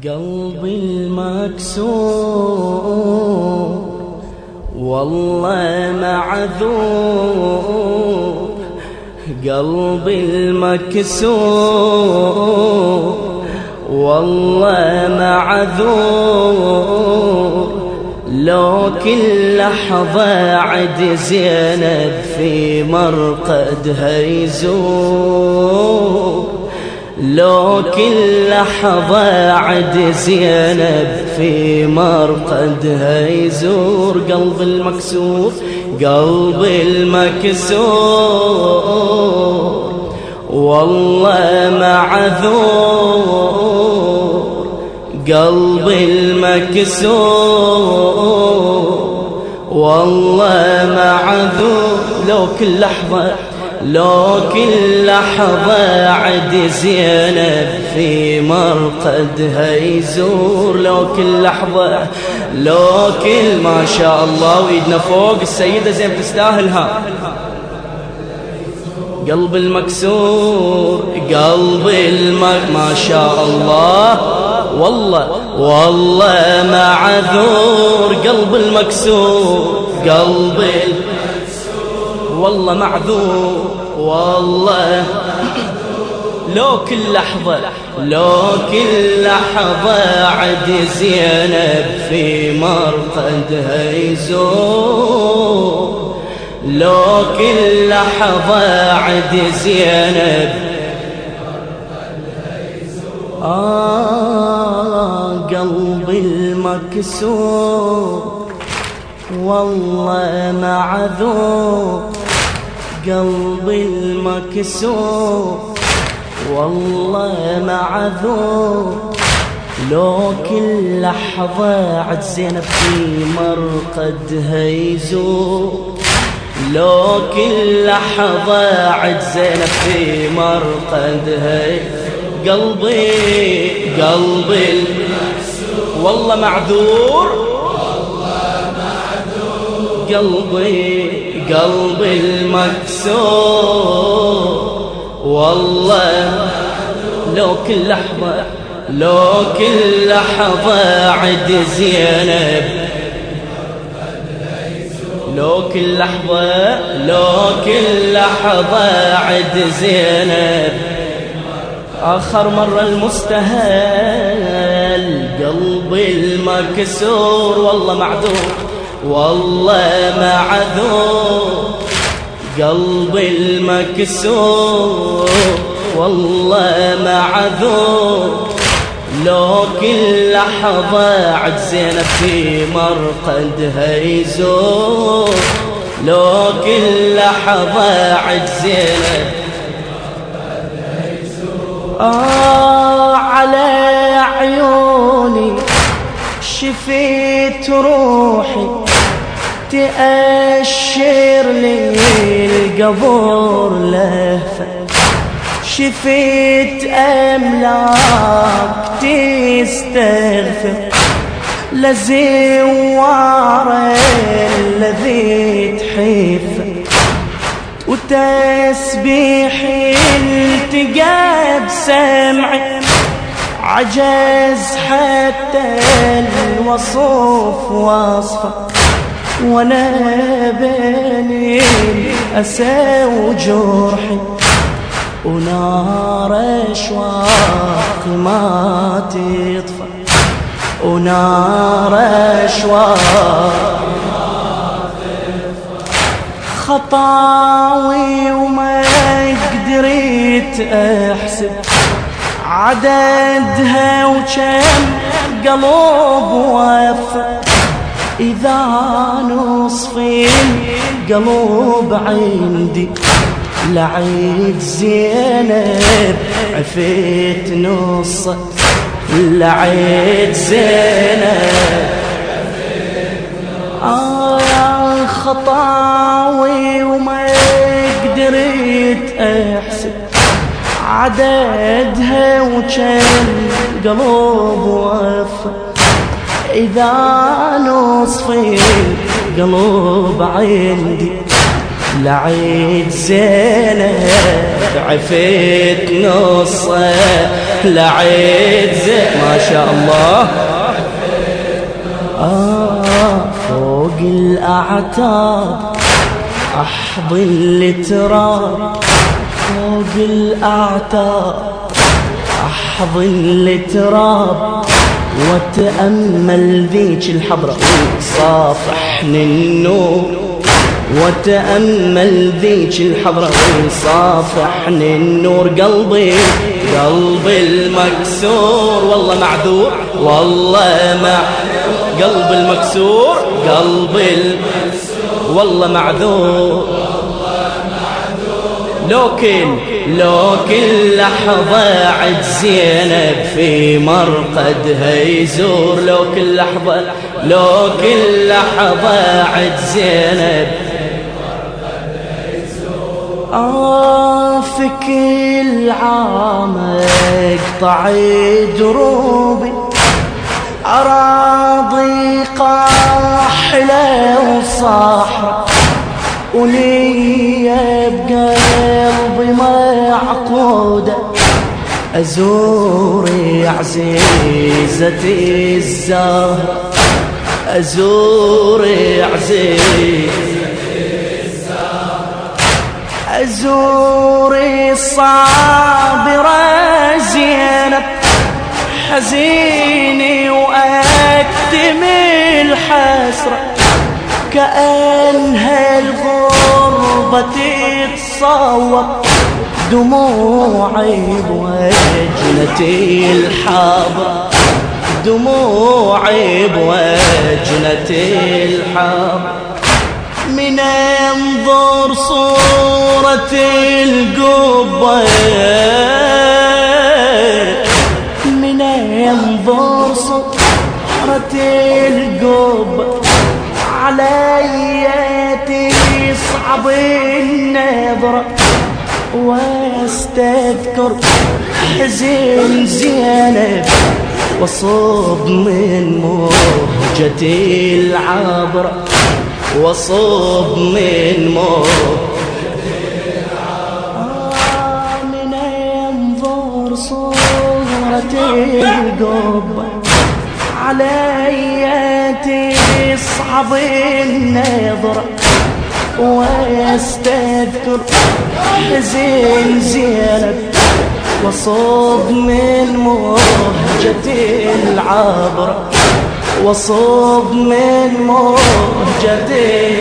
قلبي المكسور والله معذور، قلبي المكسور والله معذور، لو كل لحظة عد زينب في مرقدها يزور، لو كل لحظة عد زينب في مرقدها يزور. قلبي المكسور قلبي المكسور والله معذور، قلبي المكسور والله معذور، لو كل لحظة عد زينب في مرقدها يزور، لو كل لحظة ما شاء الله وإيدنا فوق السيدة زينب تستاهلها. قلبي المكسور ما شاء الله والله معذور، قلبي المكسور والله معذور والله، لو كل لحظة عد زينب في مرقدها يزور، لو كل لحظة عد زينب قلبي المكسور والله معذور، قلبي المكسور والله معذور، لو كل لحظة عد زينب في مرقدها يزور، لو كل لحظة عد زينب في مرقدها. قلبي والله معذور، قلبي المكسور والله، لو كل لحظة عد زينب، لو كل لحظة عد زينب، آخر مرة المستهل. قلبي المكسور والله معذور والله معذور، قلبي المكسور والله معذور، لو كل لحظة عد زينب في مرقدها يزور، لو كل لحظة عد زينب على عيوني شفيت روحي تأشر لي القبور لهفة، شفيت أملاك تستغفر لزوار الذي تحفه، وتسبيحي التقى بسمعي عجز حتى الوصف وصفه، وانا بين الأسى وجرحي ونار أشواق ما تطفى، ونار أشواق خطاوي وما قدرت أحسب عددها وكم قلوب وفى، إذا نصفي القلوب عندي لعيد زينب عفيت نصه، لعيد زينب خطاوي وما قدرت أحسب عددها وكم قلوب وفى، إذا نصفي القلوب عندي لعيد زينب عفيت نصه، لعيد زينب ما ما شاء الله. فوق الأعتاب أحضن التراب، فوق الأعتاب أحضن التراب، وتأمل ذيك الحضرة وصافحني النور، وتأمل ذيك الحضرة وصافحني النور. قلبي المكسور والله معذور، والله قلبي المكسور، والله معذور. لو كل لحظة عد زينب في مرقدها يزور، لو كل لحظة عد زينب في كل عام اقطع دروبي، أراضي قاحلة وصحراء، ونية بقلبي معقودة أزور عزيزتي الزهرة، أزور عزيزتي الزهرة، أزور الصابرة زينب حزيني وأكتم الحسرة، كأنها الغربة تتصور دموعي بوجنتي الحاضرة، دموعي بوجنتي الحاضرة. من انظر صورة القبة، من انظر صورة القبة علي تصعب النظرة، واستذكر حزن زينب وصب من موجتي العبرة، وصب من موجتي العبرة. من ينظر صورة القبة علي تصعب النظرة، ويستذكر حزن زينب وصب من موجتي العبرة، وصب من موجتي.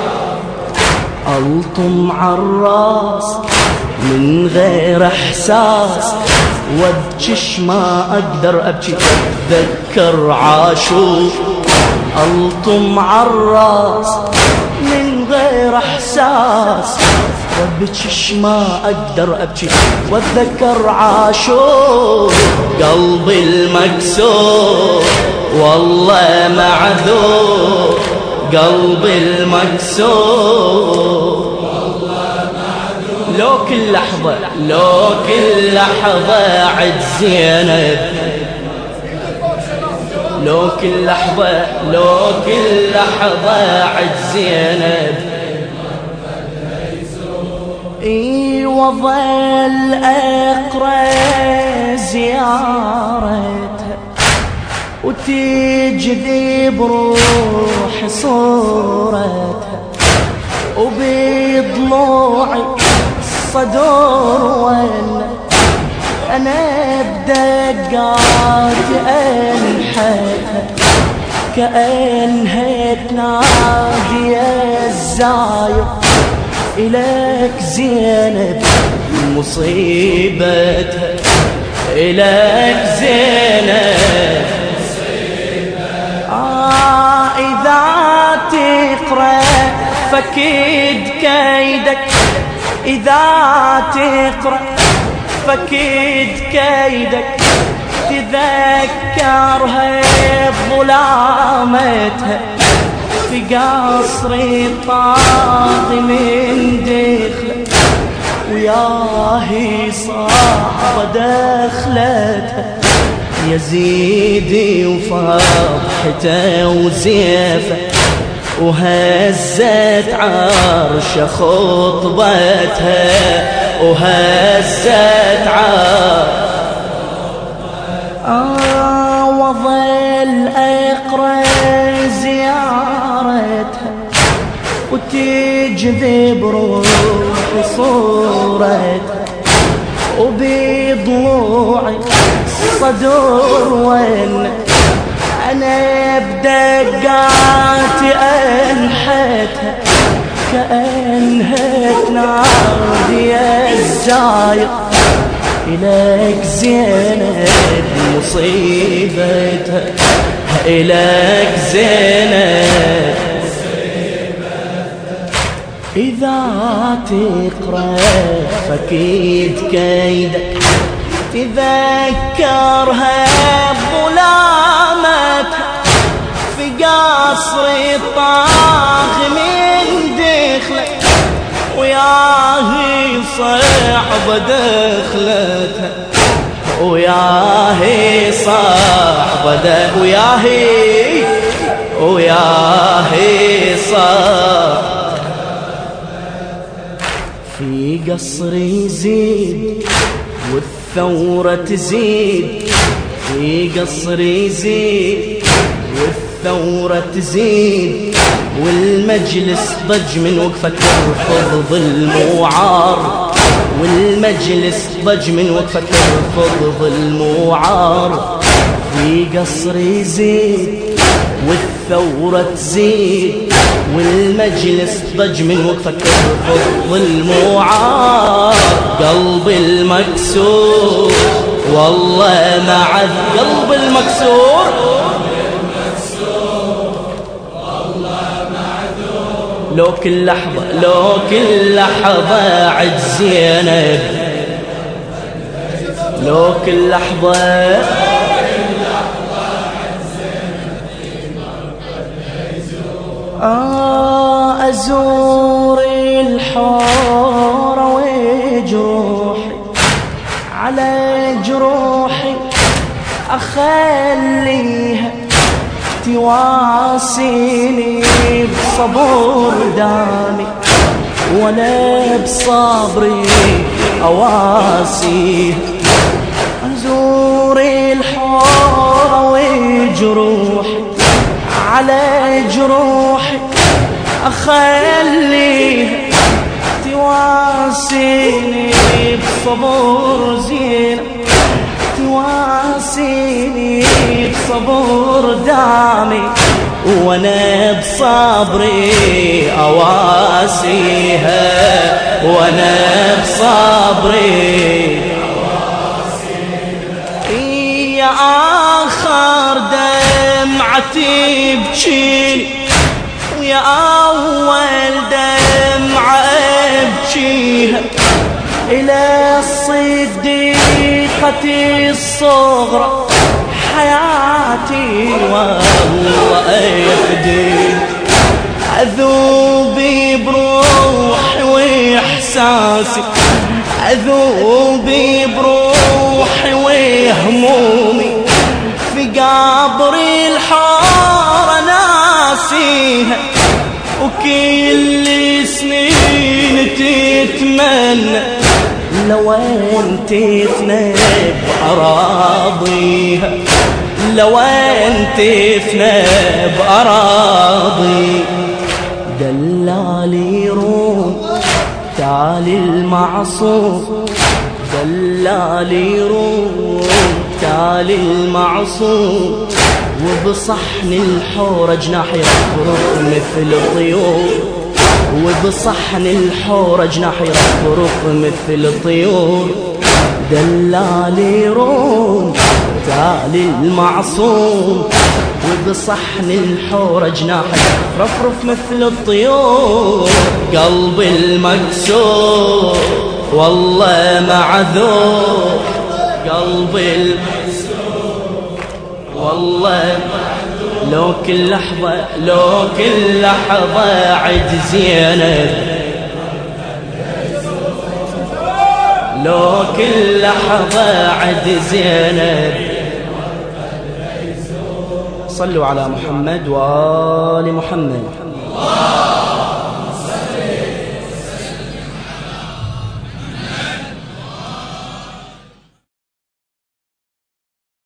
ألطم عالراس من غير احساس، وابكش ما اقدر ابكي اتذكر عاشور. ألطم عالراس من غير احساس، وابكش ما اقدر ابكي واتذكر عاشور. قلبي المكسور والله معذور، قلبي المكسور والله معذور. لو كل لحظة عد زينب، لو كل لحظة عد زينب. وظل أقرأ زيارتها، وتجذب روح صورتها، وبضلوعي الصدور وانا أنا بدقات أنحتها، كأنها تنادي الزاير إليك زينب مصيبتها، إليك زينب إذا تقرأ فكيد كيدك، إذا تقرأ فكيد كيدك، تذكرها بظلامتها في قصر الطاغي من دخله، وياهي صعبة دخلتها يزيدي وفضحته وزيفه، وهزت عرش خطبتها، وهزت عرش ظل اقرا زيارتها وتجذب روحي صورتها وبضلوعي صدور وين انا بدقات انحتها كأنها تنادي الزاير إليك زينب مصيبتها إليك زينب إذا تقرأ فكيد كيدك تذكرها بظلامتها في قصر الطاغ من دخلك وياهي صعبة دخلتها وياهي صعبة وياهي صعبة في قصر يزيد والثورة تزيد في قصر يزيد والثورة تزيد والمجلس ضج من وقفة ترفض ظلم وعار والمجلس ضج من وقفة ترفض ظلم وعار في قصر يزيد والثورة تزيد والمجلس ضج من وقفة ترفض ظلم وعار قلبي المكسور والله ما عاد قلبي المكسور لو كل لحظة عد زينب لو كل لحظة أزور الحارة وجروحي على جروحي أخليها تواسيني بصبر دامي ولا بصبري أواسيها أزور الحارة وجروحي على جروحي أخليها تواسيني بصبر زينة تواسيني بصبر دامي وانا بصبري اواسيها وانا بصبري يا اخر دمعتي بجيني ويا اول دمعة ابجيها الى الصديقة الصغرى حياتي والله يفدي أذوبي بروحي وإحساسي أذوبي بروحي وهمومي في قبر الحارة ناسيها وكل سنين تتمنى لو انت تفنى بأراضيها لو انت تفنى بأراضي دلالي روم تعالي المعصوم دلالي روم تعالي المعصوم وبصحن الحورة جناح يرفرف مثل الطيور وبصحن الحورة جناح يرفرف مثل الطيور دلالي روم تعالي المعصوم وبصحن الحورة جناح يرفرف مثل الطيور قلبي المكسور والله معذور قلبي المكسور والله لو كل لحظة عد زينب لو كل لحظة عد زينب صلوا على محمد وآل محمد